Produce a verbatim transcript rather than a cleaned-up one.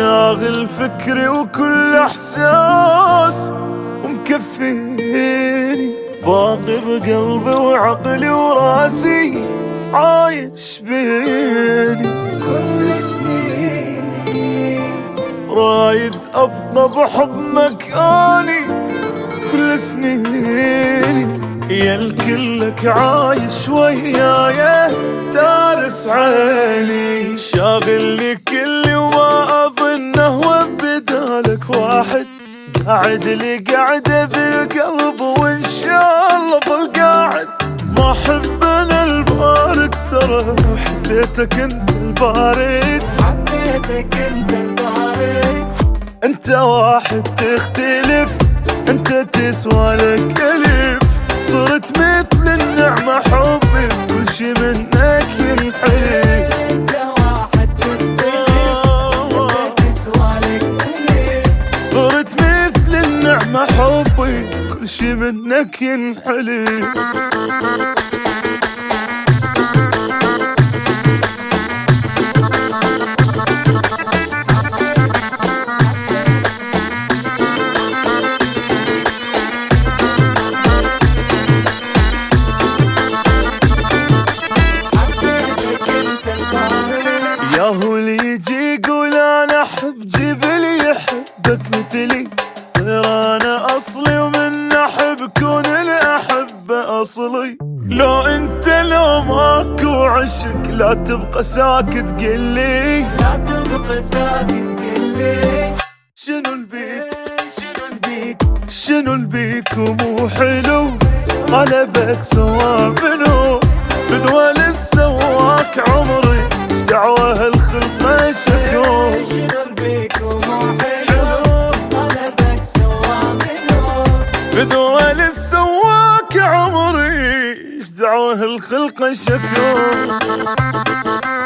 شاغل فكري وكل احساس ومكفيني، باقي بقلبي وعقلي وراسي عايش بيني. كل سنيني رايد ابقى بحب مكاني كل سنيني، يا الكلك عايش وياي تارس عيني. شاغلني كلي وما اظنه وبدالك واحد، قاعد لي قاعدة بالقلب وان شاء الله ظل قاعد. ما احب انا البارد ترى، حبيتك انت البارد، حبيتك انت البارد. انت واحد تختلف، انت تسوى لك الف. صرت مثل النعمة حبي كل شي منك ينحلف. انت واحد تختلف، انت تسوى لك الف. صرت مثل النعمة حبي كل شي منك ينحلف. ياهو اللي يجي يقول انا احب جبلي يحبك مثلي، غير انا اصلي ومن احب كون الاحبه اصلي. لو انت لو ماكو عشق لا تبقى ساكت قلي، لا تبقى ساكت قلي. شنو البيك شنو البيك شنو البيك ومو حلو، غلبك سوابنو فدوى للسواك عمري. ايش دعوه الخلقه شكو، شنو البيك ومو حلو، غلبك سوابنو فدوى للسواك عمري. ايش دعوه الخلقه شكو.